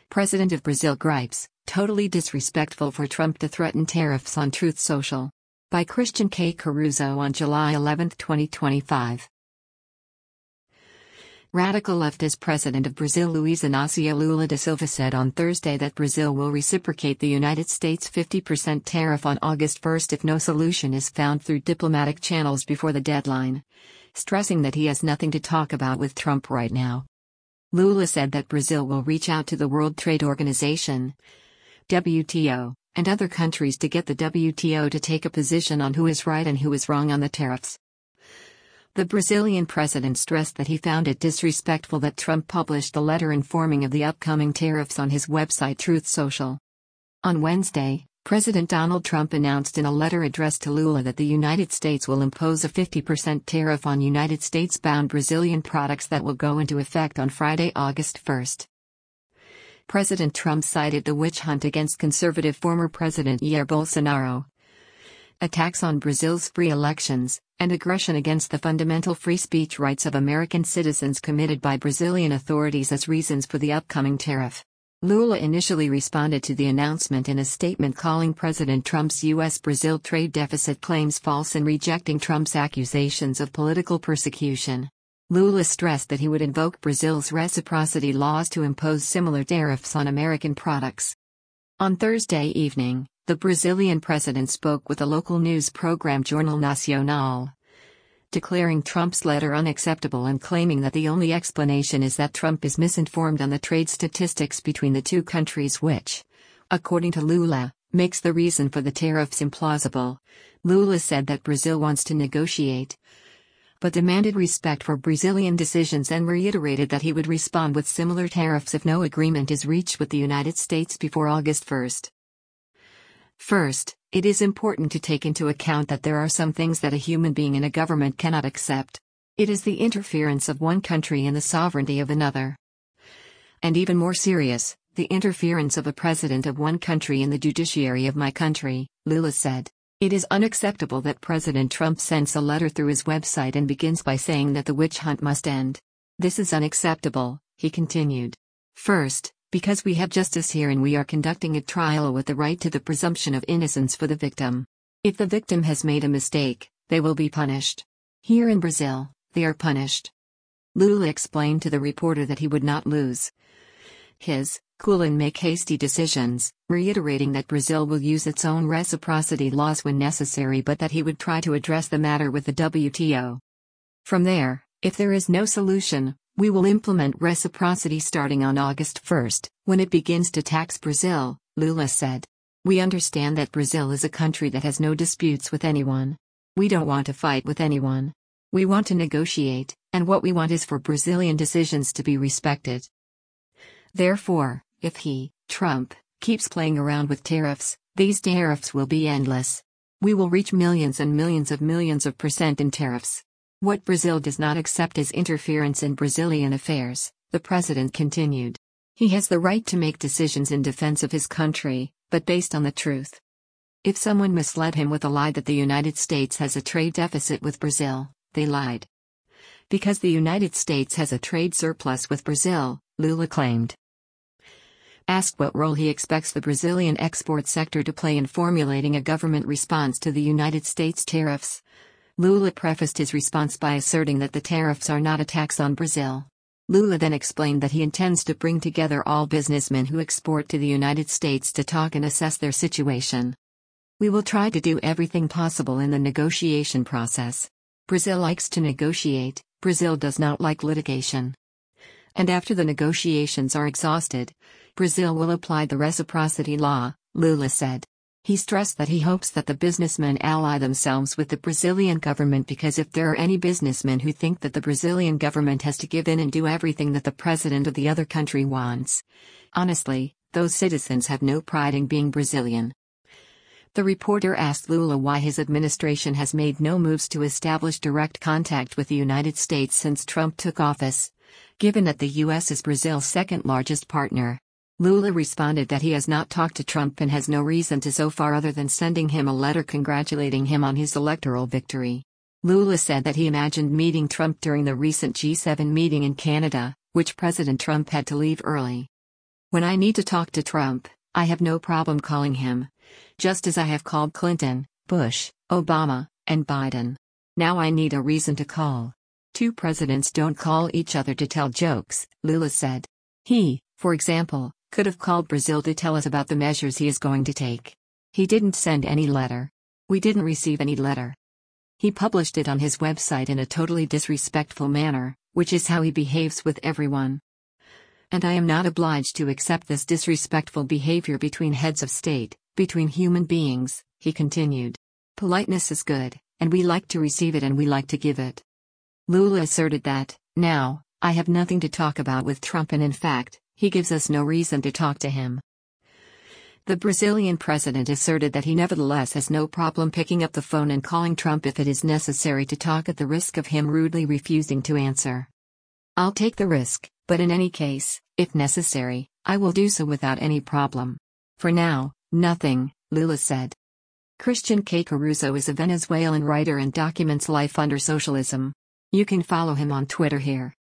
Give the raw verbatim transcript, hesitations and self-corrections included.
President of Brazil gripes, totally disrespectful for Trump to threaten tariffs on Truth Social. By Christian K. Caruso on July eleventh, twenty twenty-five. Radical leftist President of Brazil Luiz Inácio Lula da Silva said on Thursday that Brazil will reciprocate the United States' fifty percent tariff on August first if no solution is found through diplomatic channels before the deadline, stressing that he has nothing to talk about with Trump right now. Lula said that Brazil will reach out to the World Trade Organization, W T O, and other countries to get the W T O to take a position on who is right and who is wrong on the tariffs. The Brazilian president stressed that he found it disrespectful that Trump published the letter informing of the upcoming tariffs on his website Truth Social. On Wednesday, President Donald Trump announced in a letter addressed to Lula that the United States will impose a fifty percent tariff on United States-bound Brazilian products that will go into effect on Friday, August first. President Trump cited the witch hunt against conservative former President Jair Bolsonaro, attacks on Brazil's free elections, and aggression against the fundamental free speech rights of American citizens committed by Brazilian authorities as reasons for the upcoming tariff. Lula initially responded to the announcement in a statement calling President Trump's U S-Brazil trade deficit claims false and rejecting Trump's accusations of political persecution. Lula stressed that he would invoke Brazil's reciprocity laws to impose similar tariffs on American products. On Thursday evening, the Brazilian president spoke with a local news program Jornal Nacional, declaring Trump's letter unacceptable and claiming that the only explanation is that Trump is misinformed on the trade statistics between the two countries which, according to Lula, makes the reason for the tariffs implausible. Lula said that Brazil wants to negotiate, but demanded respect for Brazilian decisions and reiterated that he would respond with similar tariffs if no agreement is reached with the United States before August first. First, it is important to take into account that there are some things that a human being in a government cannot accept. It is the interference of one country in the sovereignty of another. And even more serious, the interference of a president of one country in the judiciary of my country, Lula said. It is unacceptable that President Trump sends a letter through his website and begins by saying that the witch hunt must end. This is unacceptable, he continued. First, because we have justice here and we are conducting a trial with the right to the presumption of innocence for the victim. If the victim has made a mistake, they will be punished. Here in Brazil, they are punished. Lula explained to the reporter that he would not lose his cool and make hasty decisions, reiterating that Brazil will use its own reciprocity laws when necessary but that he would try to address the matter with the W T O. From there, if there is no solution, we will implement reciprocity starting on August first, when it begins to tax Brazil, Lula said. We understand that Brazil is a country that has no disputes with anyone. We don't want to fight with anyone. We want to negotiate, and what we want is for Brazilian decisions to be respected. Therefore, if he, Trump, keeps playing around with tariffs, these tariffs will be endless. We will reach millions and millions of millions of percent in tariffs. What Brazil does not accept is interference in Brazilian affairs, the president continued. He has the right to make decisions in defense of his country, but based on the truth. If someone misled him with a lie that the United States has a trade deficit with Brazil, they lied. Because the United States has a trade surplus with Brazil, Lula claimed. Asked what role he expects the Brazilian export sector to play in formulating a government response to the United States tariffs, Lula prefaced his response by asserting that the tariffs are not a tax on Brazil. Lula then explained that he intends to bring together all businessmen who export to the United States to talk and assess their situation. We will try to do everything possible in the negotiation process. Brazil likes to negotiate, Brazil does not like litigation. And after the negotiations are exhausted, Brazil will apply the reciprocity law, Lula said. He stressed that he hopes that the businessmen ally themselves with the Brazilian government because if there are any businessmen who think that the Brazilian government has to give in and do everything that the president of the other country wants, honestly, those citizens have no pride in being Brazilian. The reporter asked Lula why his administration has made no moves to establish direct contact with the United States since Trump took office, given that the U S is Brazil's second largest partner. Lula responded that he has not talked to Trump and has no reason to so far other than sending him a letter congratulating him on his electoral victory. Lula said that he imagined meeting Trump during the recent G seven meeting in Canada, which President Trump had to leave early. When I need to talk to Trump, I have no problem calling him. Just as I have called Clinton, Bush, Obama, and Biden. Now I need a reason to call. Two presidents don't call each other to tell jokes, Lula said. He, for example, could have called Brazil to tell us about the measures he is going to take. He didn't send any letter. We didn't receive any letter. He published it on his website in a totally disrespectful manner, which is how he behaves with everyone. And I am not obliged to accept this disrespectful behavior between heads of state, between human beings, he continued. Politeness is good, and we like to receive it and we like to give it. Lula asserted that, now, I have nothing to talk about with Trump, and in fact, he gives us no reason to talk to him. The Brazilian president asserted that he nevertheless has no problem picking up the phone and calling Trump if it is necessary to talk, at the risk of him rudely refusing to answer. I'll take the risk, but in any case, if necessary, I will do so without any problem. For now, nothing, Lula said. Christian K. Caruso is a Venezuelan writer and documents life under socialism. You can follow him on Twitter here.